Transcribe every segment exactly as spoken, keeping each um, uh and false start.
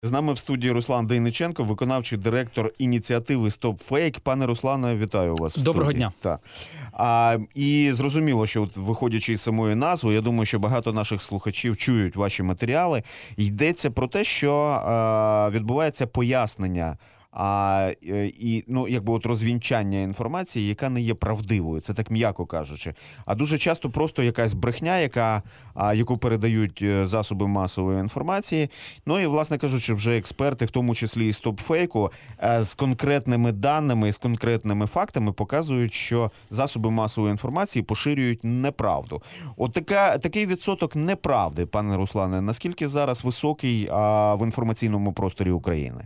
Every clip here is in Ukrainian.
З нами в студії Руслан Дейниченко, виконавчий директор ініціативи «Стоп Фейк». Пане Руслане, вітаю вас в студії. Доброго дня. Так. А, і зрозуміло, що от, виходячи із самої назви, я думаю, що багато наших слухачів чують ваші матеріали. Йдеться про те, що а, відбувається пояснення А, і, ну, якби от розвінчання інформації, яка не є правдивою, це так м'яко кажучи. А дуже часто просто якась брехня, яка, а, яку передають засоби масової інформації. Ну і, власне кажучи, вже експерти, в тому числі і стоп-фейку, з конкретними даними, з конкретними фактами показують, що засоби масової інформації поширюють неправду. От така, такий відсоток неправди, пане Руслане, наскільки зараз високий а, в інформаційному просторі України?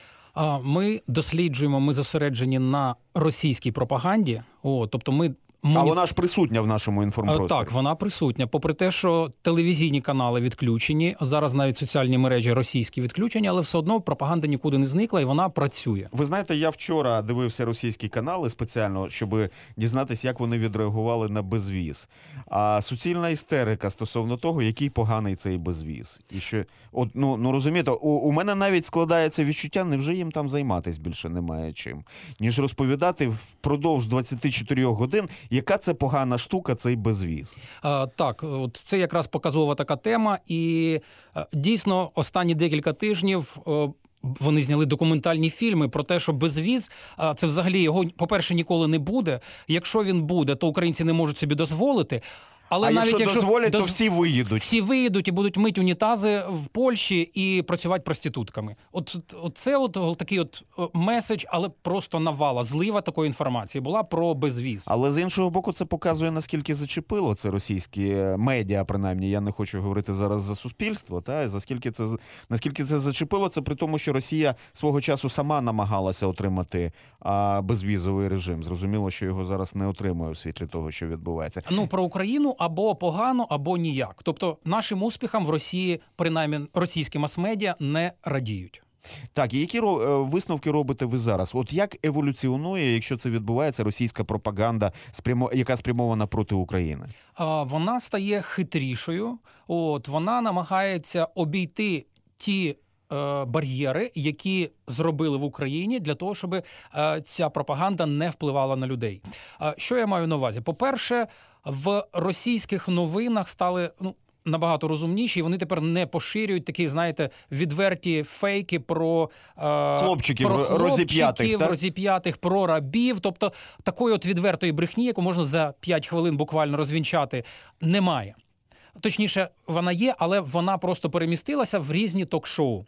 Ми досліджуємо, ми зосереджені на російській пропаганді. О, тобто ми А вона ж присутня в нашому інформпросторі. Так, вона присутня. Попри те, що телевізійні канали відключені, зараз навіть соціальні мережі російські відключені, але все одно пропаганда нікуди не зникла і вона працює. Ви знаєте, я вчора дивився російські канали спеціально, щоб дізнатися, як вони відреагували на безвіз. А суцільна істерика стосовно того, який поганий цей безвіз. І що, от, ну, ну розумієте, у, у мене навіть складається відчуття, невже їм там займатися більше немає чим, ніж розповідати впродовж двадцяти чотирьох годин, яка це погана штука, цей безвіз? А, так, от це якраз показова така тема. І дійсно останні декілька тижнів вони зняли документальні фільми про те, що безвіз, це взагалі його, по-перше, ніколи не буде. Якщо він буде, то українці не можуть собі дозволити. Але а навіть якщо, якщо дозволять, доз... то всі виїдуть. Всі виїдуть і будуть мити унітази в Польщі і працювати проститутками. От, от це от такий от меседж, але просто навала, злива такої інформації була про безвіз. Але з іншого боку, це показує, наскільки зачепило це російські медіа, принаймні. Я не хочу говорити зараз за суспільство, та за скільки це наскільки це зачепило, це при тому, що Росія свого часу сама намагалася отримати а, безвізовий режим. Зрозуміло, що його зараз не отримує в світлі того, що відбувається. Ну, про Україну або погано, або ніяк. Тобто нашим успіхам в Росії, принаймні російські мас-медіа, не радіють. Так, і які висновки робите ви зараз? От як еволюціонує, якщо це відбувається, російська пропаганда, яка спрямована проти України? А, вона стає хитрішою. От, вона намагається обійти ті е, бар'єри, які зробили в Україні для того, щоб е, ця пропаганда не впливала на людей. А, що я маю на увазі? По-перше, в російських новинах стали, ну, набагато розумніші, і вони тепер не поширюють такі, знаєте, відверті фейки про е, хлопчиків, про хлопчиків розіп'ятих, так? розіп'ятих, про рабів. Тобто такої от відвертої брехні, яку можна за п'ять хвилин буквально розвінчати, немає. Точніше, вона є, але вона просто перемістилася в різні ток-шоу.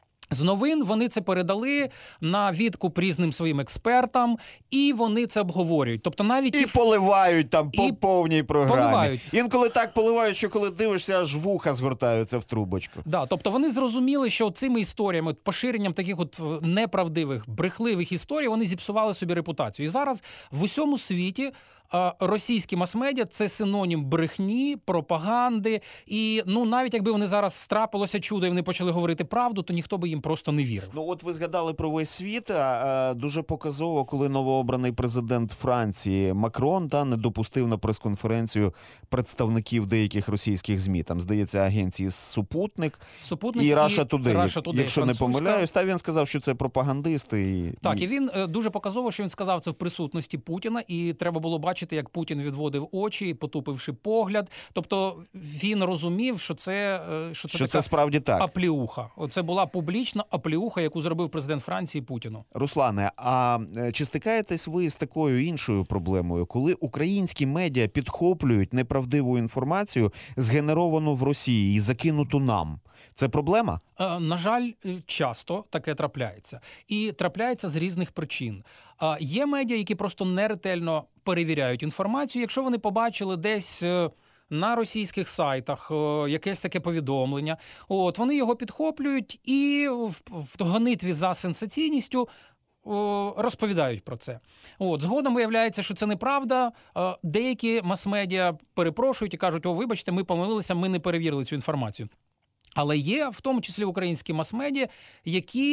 З новин вони це передали на відкуп різним своїм експертам, і вони це обговорюють. Тобто навіть і, і поливають там по повній програмі. Поливають. Інколи так поливають, що коли дивишся, аж вуха згортаються в трубочку. Да, тобто вони зрозуміли, що цими історіями, поширенням таких от неправдивих, брехливих історій, вони зіпсували собі репутацію. І зараз в усьому світі російські мас-медіа – це синонім брехні, пропаганди. І, ну, навіть якби вони зараз страпилося чудо і вони почали говорити правду, то ніхто би їм просто не вірив. Ну, от ви згадали про весь світ. Дуже показово, коли новообраний президент Франції Макрон та не допустив на прес-конференцію представників деяких російських ЗМІ. Там, здається, агенції «Супутник», Супутник і «Раша Тудей», Today, якщо французька. не помиляюсь. Та він сказав, що це пропагандисти. І... Так, і він дуже показово, що він сказав це в присутності Путіна, і треба було бачити, як Путін відводив очі, потупивши погляд. Тобто він розумів, що це, що це, що така це справді так. апліуха. Це була публічна апліуха, яку зробив президент Франції Путіну. Руслане, а чи стикаєтесь ви з такою іншою проблемою, коли українські медіа підхоплюють неправдиву інформацію, згенеровану в Росії і закинуту нам? Це проблема? На жаль, часто таке трапляється. І трапляється з різних причин. Є медіа, які просто неретельно перевіряють інформацію. Якщо вони побачили десь на російських сайтах якесь таке повідомлення, от вони його підхоплюють і в, в гонитві за сенсаційністю розповідають про це. От, згодом виявляється, що це неправда. Деякі мас-медіа перепрошують і кажуть: о, вибачте, ми помилилися, ми не перевірили цю інформацію. Але є, в тому числі українські мас-медіа, які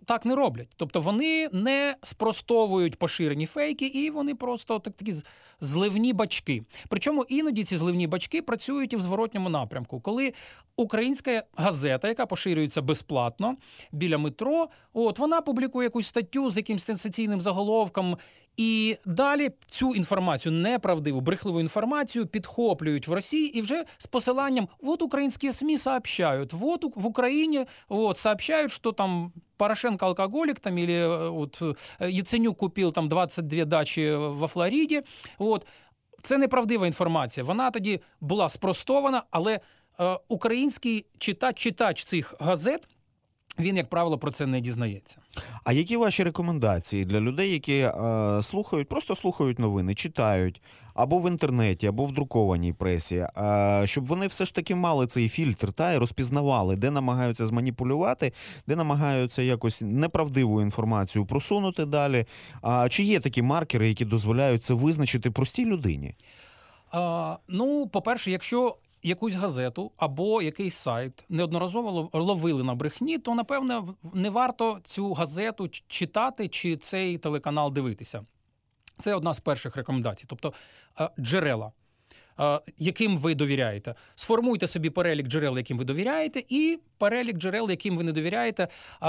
так не роблять. Тобто вони не спростовують поширені фейки, і вони просто так, такі зливні бачки. Причому іноді ці зливні бачки працюють і в зворотньому напрямку. Коли українська газета, яка поширюється безплатно біля метро, от вона публікує якусь статтю з якимсь сенсаційним заголовком, і далі цю інформацію, неправдиву, брехливу інформацію підхоплюють в Росії і вже з посиланням «Вот украинские СМИ сообщают, вот в Украине вот, сообщают, что там Порошенко алкоголик, там, или вот, Яценюк купил там двадцять дві дачі во Флориді». От. Це неправдива інформація. Вона тоді була спростована, але е, український читач, читач цих газет, він, як правило, про це не дізнається. А які ваші рекомендації для людей, які е, слухають, просто слухають новини, читають або в інтернеті, або в друкованій пресі, е, щоб вони все ж таки мали цей фільтр та і розпізнавали, де намагаються зманіпулювати, де намагаються якось неправдиву інформацію просунути далі? А чи є такі маркери, які дозволяють це визначити простій людині? А, ну, по-перше, якщо якусь газету або якийсь сайт неодноразово ловили на брехні, то, напевне, не варто цю газету читати чи цей телеканал дивитися. Це одна з перших рекомендацій. Тобто джерела, яким ви довіряєте. Сформуйте собі перелік джерел, яким ви довіряєте, і перелік джерел, яким ви не довіряєте.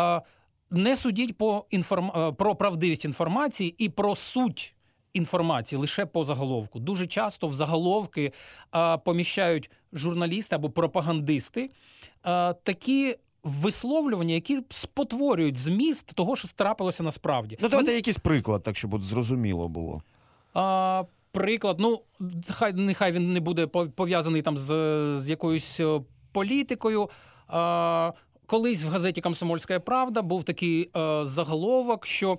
Не судіть по інформ... про правдивість інформації і про суть інформації лише по заголовку. Дуже часто в заголовки а, поміщають журналісти або пропагандисти а, такі висловлювання, які спотворюють зміст того, що трапилося насправді. Ну, давайте Вони... якийсь приклад, так, щоб от зрозуміло було. А, приклад, ну, хай, нехай він не буде пов'язаний там з, з якоюсь політикою. А, колись в газеті «Комсомольська правда» був такий а, заголовок, що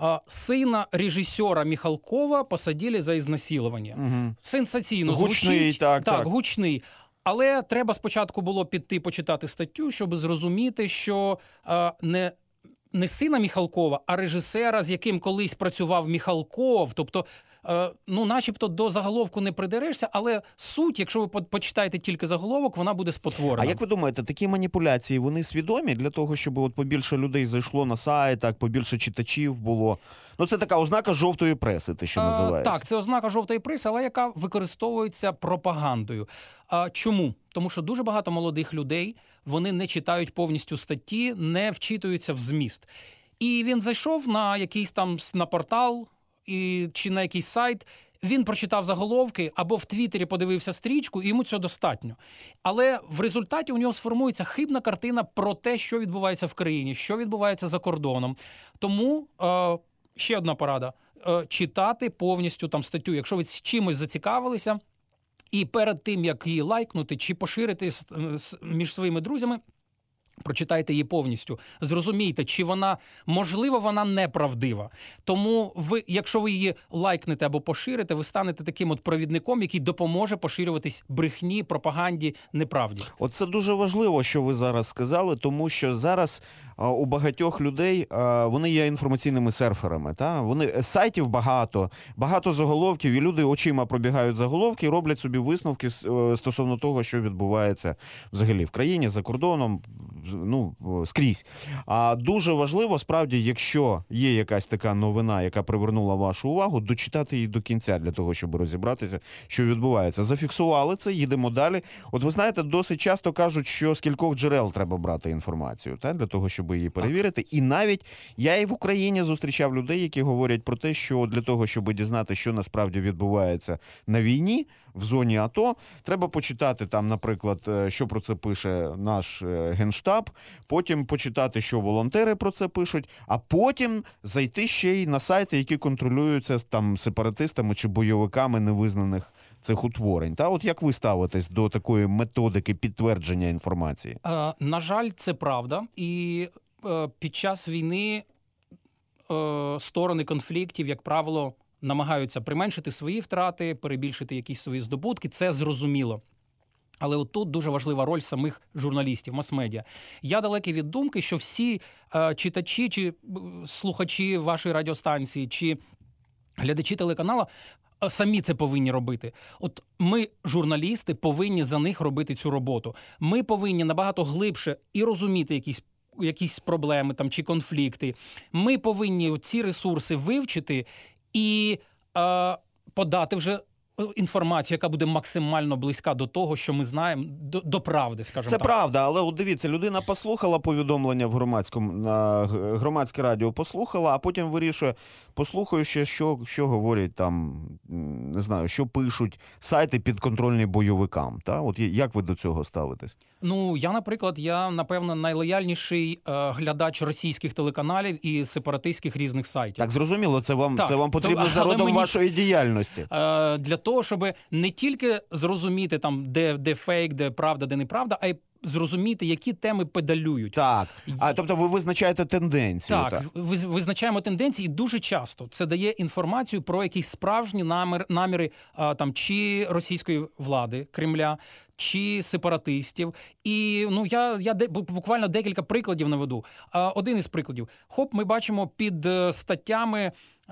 сына режиссера Михалкова посадили за ізнасилування. Угу. Сенсаційно гучний, звучить. Так, так, так, гучний. Але треба спочатку було піти почитати статтю, щоб зрозуміти, що а, не, не сина Михалкова, а режисера, з яким колись працював Михалков. Тобто, а, ну, начебто до заголовку не придерешся, але суть, якщо ви почитаєте тільки заголовок, вона буде спотворена. А як ви думаєте, такі маніпуляції, вони свідомі для того, щоб от побільше людей зайшло на сайт, так, побільше читачів було? Ну, це така ознака жовтої преси, те, що називається. А, так, це ознака жовтої преси, але яка використовується пропагандою. А, чому? Тому що дуже багато молодих людей, вони не читають повністю статті, не вчитуються в зміст. І він зайшов на якийсь там на портал і, чи на якийсь сайт, він прочитав заголовки або в Твіттері подивився стрічку, і йому цього достатньо. Але в результаті у нього сформується хибна картина про те, що відбувається в країні, що відбувається за кордоном. Тому е, ще одна порада. Е, читати повністю там статтю. Якщо ви чимось зацікавилися, і перед тим, як її лайкнути чи поширити між своїми друзями, прочитайте її повністю. Зрозумійте, чи вона, можливо, вона неправдива. Тому ви, якщо ви її лайкнете або поширите, ви станете таким от провідником, який допоможе поширюватись брехні, пропаганді, неправді. Оце дуже важливо, що ви зараз сказали, тому що зараз а, у багатьох людей а, вони є інформаційними серферами. Та? Вони, сайтів багато, багато заголовків, і люди очима пробігають заголовки і роблять собі висновки стосовно того, що відбувається взагалі в країні, за кордоном, ну, скрізь. А дуже важливо, справді, якщо є якась така новина, яка привернула вашу увагу, дочитати її до кінця для того, щоб розібратися, що відбувається. Зафіксували це, їдемо далі. От ви знаєте, досить часто кажуть, що з кількох джерел треба брати інформацію, так, для того, щоб її перевірити. І навіть я і в Україні зустрічав людей, які говорять про те, що для того, щоб дізнати, що насправді відбувається на війні, в зоні АТО, треба почитати там, наприклад, що про це пише наш Генштаб, потім почитати, що волонтери про це пишуть, а потім зайти ще й на сайти, які контролюються там сепаратистами чи бойовиками невизнаних цих утворень. Та от як ви ставитесь до такої методики підтвердження інформації? Е, на жаль, це правда. І е, під час війни е, сторони конфліктів, як правило, намагаються применшити свої втрати, перебільшити якісь свої здобутки. Це зрозуміло. Але от тут дуже важлива роль самих журналістів, мас-медіа. Я далекий від думки, що всі е, читачі чи слухачі вашої радіостанції, чи глядачі телеканала е, самі це повинні робити. От ми, журналісти, повинні за них робити цю роботу. Ми повинні набагато глибше і розуміти якісь якісь проблеми там чи конфлікти, ми повинні ці ресурси вивчити і е, подати вже інформацію, яка буде максимально близька до того, що ми знаємо, до, до правди, скажімо Це так. правда, але от дивіться, людина послухала повідомлення в громадському, на громадське радіо послухала, а потім вирішує, послухаю ще, що, що говорять там, не знаю, що пишуть сайти підконтрольні бойовикам. Та? От як ви до цього ставитесь? Ну, я, наприклад, я, напевно, найлояльніший е, глядач російських телеканалів і сепаратистських різних сайтів. Так, зрозуміло, це вам, Так, це вам потрібно то- за але родом мені- вашої діяльності. Е, для того, щоб не тільки зрозуміти, там, де, де фейк, де правда, де неправда, а й зрозуміти, які теми педалюють. Так, а тобто ви визначаєте тенденцію. Так, виз- визначаємо тенденції, і дуже часто це дає інформацію про якісь справжні намір, наміри а, там чи російської влади Кремля, чи сепаратистів. І ну я, я де, буквально декілька прикладів наведу. А, один із прикладів. Хоп, ми бачимо під е, статтями.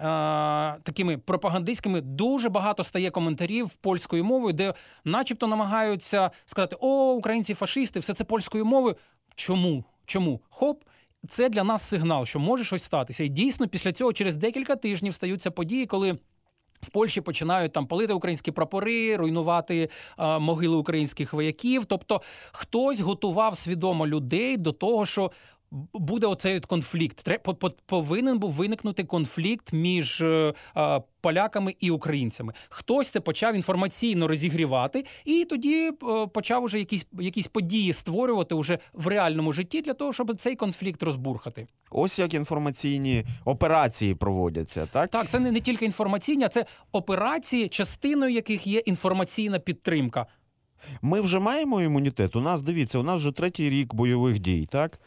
Uh, такими пропагандистськими дуже багато стає коментарів польською мовою, де начебто намагаються сказати: о, українці фашисти, все це польською мовою. Чому? Чому? Хоп, це для нас сигнал, що може щось статися. І дійсно після цього через декілька тижнів стаються події, коли в Польщі починають там палити українські прапори, руйнувати а, могили українських вояків. Тобто хтось готував свідомо людей до того, що буде оцей от конфлікт. Повинен був виникнути конфлікт між е, е, поляками і українцями. Хтось це почав інформаційно розігрівати, і тоді е, почав уже якісь, якісь події створювати уже в реальному житті для того, щоб цей конфлікт розбурхати. Ось як інформаційні операції проводяться, так? Так, це не, не тільки інформаційні, а це операції, частиною яких є інформаційна підтримка. Ми вже маємо імунітет. У нас, дивіться, у нас вже третій рік бойових дій, так?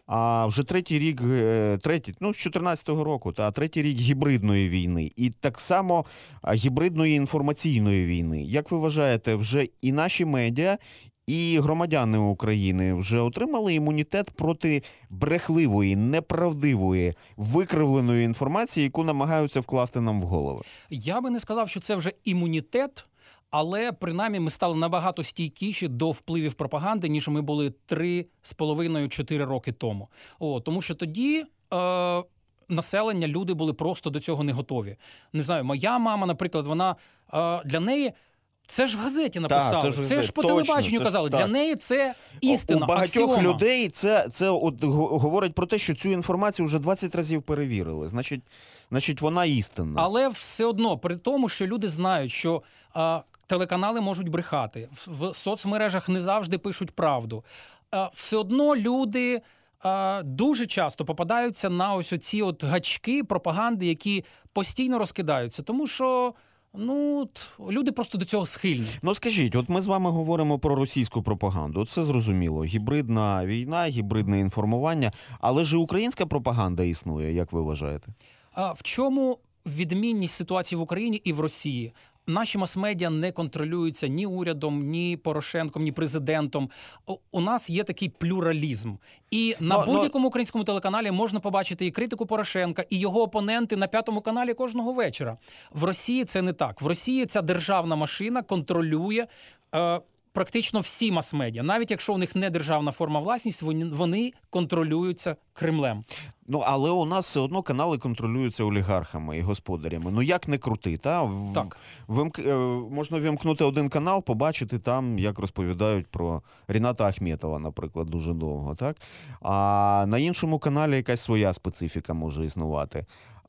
А вже третій рік, третій, ну, з чотирнадцятого року, та третій рік гібридної війни. І так само гібридної інформаційної війни. Як ви вважаєте, вже і наші медіа, і громадяни України вже отримали імунітет проти брехливої, неправдивої, викривленої інформації, яку намагаються вкласти нам в голови? Я би не сказав, що це вже імунітет. Але, принаймні, ми стали набагато стійкіші до впливів пропаганди, ніж ми були три з половиною-чотири роки тому. О, тому що тоді е, населення, люди були просто до цього не готові. Не знаю, моя мама, наприклад, вона е, для неї... Це ж в газеті написали, Так, це це, ж ж, газеті. це ж по Точно, телебаченню це ж казали. так. Для неї це істина, У багатьох аксіома. людей це, це от говорить про те, що цю інформацію вже двадцять разів перевірили. Значить, значить вона істинна. Але все одно, при тому, що люди знають, що а, телеканали можуть брехати, в, в соцмережах не завжди пишуть правду, а, все одно люди а, дуже часто попадаються на ось оці от гачки пропаганди, які постійно розкидаються, тому що ну, от, люди просто до цього схильні. Ну скажіть, от ми з вами говоримо про російську пропаганду. Це зрозуміло. Гібридна війна, гібридне інформування. Але ж і українська пропаганда існує, як ви вважаєте? А в чому відмінність ситуації в Україні і в Росії? Наші мас-медіа не контролюються ні урядом, ні Порошенком, ні президентом. У нас є такий плюралізм. І на Но, будь-якому українському телеканалі можна побачити і критику Порошенка, і його опоненти на П'ятому каналі кожного вечора. В Росії це не так. В Росії ця державна машина контролює е, практично всі мас-медіа. Навіть якщо у них не державна форма власність, вони, вони контролюються Кремлем. Ну, але у нас все одно канали контролюються олігархами і господарями. Ну, як не крути, та? В- Так. Вимк... е, Можна вимкнути один канал, побачити там, як розповідають про Ріната Ахметова, наприклад, дуже довго, так? А на іншому каналі якась своя специфіка може існувати.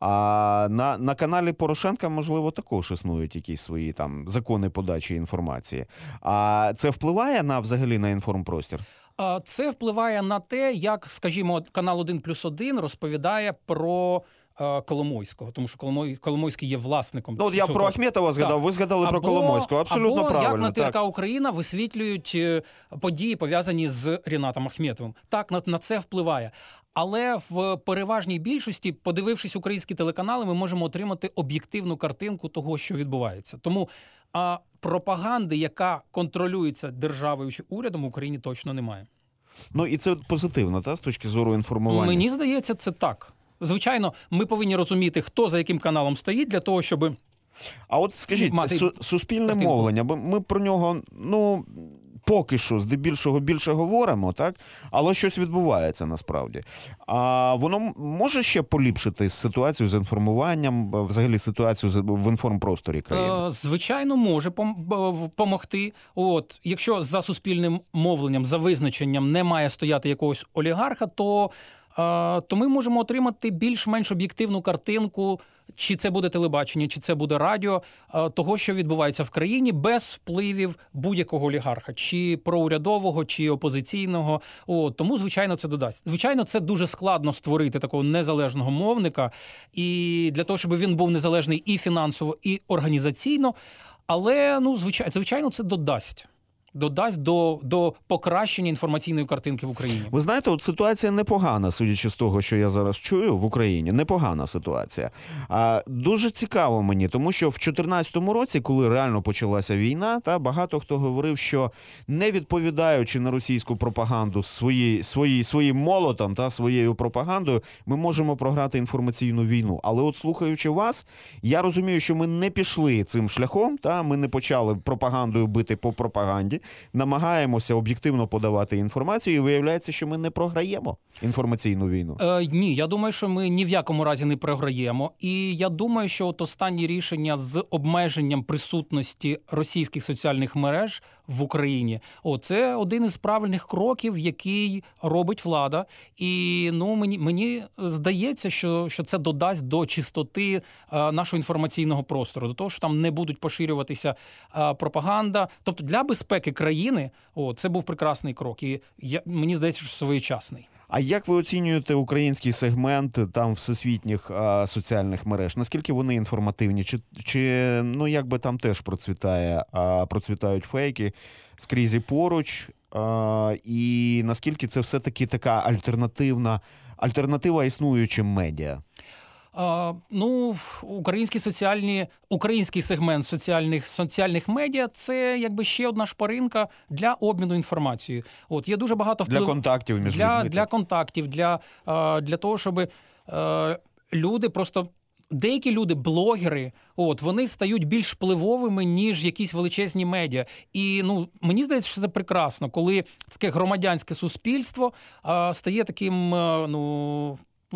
А на, на каналі Порошенка, можливо, також існують якісь свої там закони подачі інформації. А це впливає на взагалі на інформпростір? А це впливає на те, як, скажімо, канал один плюс один розповідає про е, Коломойського, тому що Коломой, Коломойський є власником. Ну, от я цього. про Ахметова згадав, Так. ви згадали про Або- Коломойського. Абсолютно або, правильно. як на ТРК так. Україна висвітлюють е, події, пов'язані з Рінатом Ахметовим. Так, на, на це впливає. Але в переважній більшості, подивившись українські телеканали, ми можемо отримати об'єктивну картинку того, що відбувається. Тому а, пропаганди, яка контролюється державою чи урядом, в Україні точно немає. Ну і це позитивно, та, з точки зору інформування. Мені здається, це так. Звичайно, ми повинні розуміти, хто за яким каналом стоїть, для того, щоб... А от скажіть, Мати су- суспільне картинку. мовлення, бо ми про нього, ну, поки що здебільшого більше говоримо, так? Але щось відбувається насправді. А воно може ще поліпшити ситуацію з інформуванням, взагалі ситуацію в інформпросторі країни? Е, Звичайно, може допомогти. От, якщо за суспільним мовленням, за визначенням не має стояти якогось олігарха, то, е, то ми можемо отримати більш-менш об'єктивну картинку, чи це буде телебачення, чи це буде радіо, е, того, що відбувається в країні, без впливів будь-якого олігарха, чи проурядового, чи опозиційного. От, тому, звичайно, це додасть. Звичайно, це дуже складно створити такого незалежного мовника, і для того, щоб він був незалежний і фінансово, і організаційно, але, ну, звичайно, звичайно, це додасть. Додасть до, до покращення інформаційної картинки в Україні. Ви знаєте, от ситуація непогана, судячи з того, що я зараз чую в Україні. Непогана ситуація. А, дуже цікаво мені, тому що в чотирнадцятому році, коли реально почалася війна, та багато хто говорив, що не відповідаючи на російську пропаганду свої, свої, своїм молотом та своєю пропагандою, ми можемо програти інформаційну війну. Але от слухаючи вас, я розумію, що ми не пішли цим шляхом, та ми не почали пропагандою бити по пропаганді. Намагаємося об'єктивно подавати інформацію, і виявляється, що ми не програємо інформаційну війну. Е, ні, я думаю, що ми ні в якому разі не програємо. І я думаю, що от останні рішення з обмеженням присутності російських соціальних мереж в Україні, о, це один із правильних кроків, який робить влада. І ну, мені, мені здається, що, що це додасть до чистоти е, нашого інформаційного простору, до того, що там не будуть поширюватися е, пропаганда. Тобто для безпеки країни, о, це був прекрасний крок. І я, мені здається, що своєчасний. А як ви оцінюєте український сегмент там всесвітніх а, соціальних мереж? Наскільки вони інформативні? Чи, чи ну якби там теж процвітає, а, процвітають фейки скрізь і поруч? А, і наскільки це все-таки така альтернативна, альтернатива існуючим медіа? Uh, ну, українські соціальні, український сегмент соціальних, соціальних медіа – це якби ще одна шпаринка для обміну інформацією. От, є дуже багато вплив... Для контактів між для, людьми. Для контактів, для, uh, для того, щоб uh, люди просто... Деякі люди, блогери, от, вони стають більш впливовими, ніж якісь величезні медіа. І ну, мені здається, що це прекрасно, коли таке громадянське суспільство uh, стає таким, uh, ну...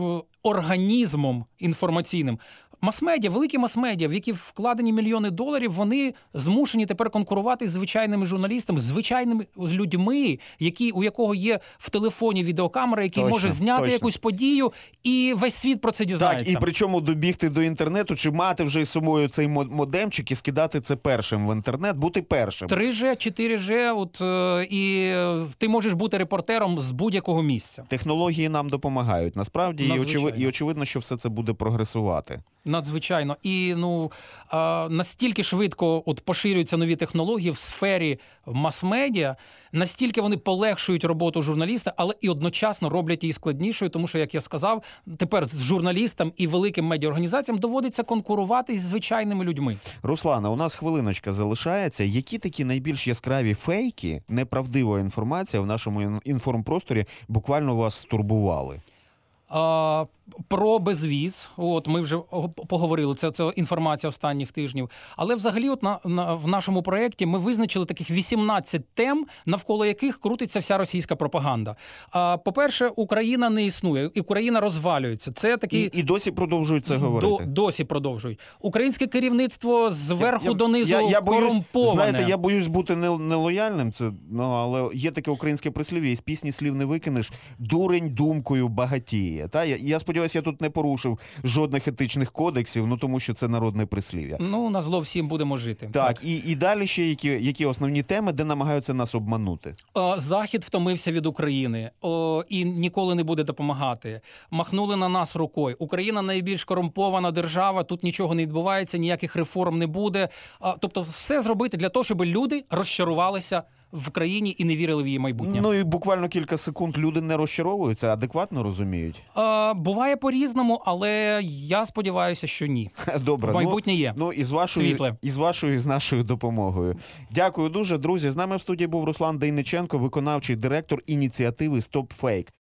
організмом інформаційним. Мас-медіа, великі мас-медіа, в які вкладені мільйони доларів, вони змушені тепер конкурувати з звичайними журналістами, з звичайними людьми, які, у якого є в телефоні відеокамера, який точно, може зняти точно. якусь подію, і весь світ про це дізнається. Так, і причому добігти до інтернету, чи мати вже із собою цей модемчик і скидати це першим в інтернет, бути першим. три джі, чотири джі, от, і ти можеш бути репортером з будь-якого місця. Технології нам допомагають, насправді, і, очевид, і очевидно, що все це буде прогресувати. Надзвичайно. І ну, настільки швидко от поширюються нові технології в сфері мас-медіа, настільки вони полегшують роботу журналіста, але і одночасно роблять її складнішою, тому що, як я сказав, тепер з журналістам і великим медіаорганізаціям доводиться конкурувати з звичайними людьми. Руслана, у нас хвилиночка залишається. Які такі найбільш яскраві фейки, неправдива інформація в нашому інформпросторі буквально вас стурбували? А, про безвіз, от ми вже поговорили, це, це інформація останніх тижнів. Але взагалі от на, на, в нашому проєкті ми визначили таких вісімнадцять тем, навколо яких крутиться вся російська пропаганда. А, по-перше, Україна не існує, і Україна розвалюється. Це такі... І, і досі продовжують це говорити? До, досі продовжують. Українське керівництво зверху я, я, донизу я, я боюсь, корумповане. знаєте, я боюсь бути нелояльним, це, ну, але є таке українське прислів'я, із пісні слів не викинеш, дурень думкою багатіє. Та? Я, я сподіваюся, я тут не порушив жодних етичних кодексів, ну тому що це народне прислів'я. Ну, на зло всім будемо жити. Так, так. І, і далі ще які, які основні теми, де намагаються нас обманути? О, Захід втомився від України О, і ніколи не буде допомагати. Махнули на нас рукою. Україна найбільш корумпована держава, тут нічого не відбувається, ніяких реформ не буде. А, тобто все зробити для того, щоб люди розчарувалися в країні і не вірили в її майбутнє. Ну і буквально кілька секунд люди не розчаровуються, адекватно розуміють? А, буває по-різному, але я сподіваюся, що ні. Добре. Майбутнє ну, є. Ну і з вашою, світле. І з вашою, і з нашою допомогою. Дякую дуже, друзі. З нами в студії був Руслан Дейниченко, виконавчий директор ініціативи «Стоп Фейк».